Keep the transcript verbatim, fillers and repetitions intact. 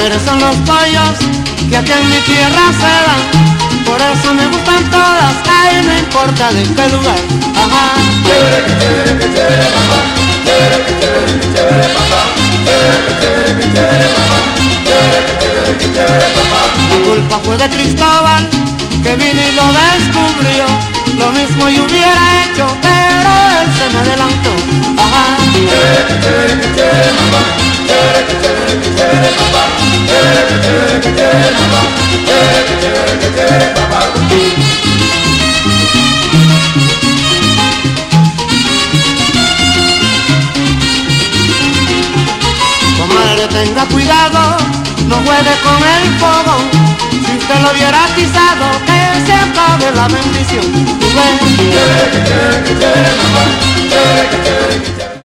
mujeres son los pollos que aquí en mi tierra se dan. Por eso me gustan todas, ay, no importa de qué lugar. Ajá. Chévere, que chévere, que chévere, papá. Chévere, que chévere, que chévere, papá. Chévere, que chévere, que chévere, papá. Chévere, que chévere, que chévere, papá. La culpa fue de Cristóbal, que vino y lo descubrió. Lo mismo yo hubiera hecho, pero él se me adelantó. Ajá. Chévere, que chévere, que chévere, papá. Chévere, que chévere, que chévere, papá. Chévere, que chévere, que chévere, papá. Chévere, que chévere, que chévere, papá. Comadre, tenga cuidado, no juegue con el fuego. Si usted lo hubiera atizado, que se acabe la bendición. Tú ves. Chévere, que chévere, que chévere, papá. Chévere, que chévere, que chévere.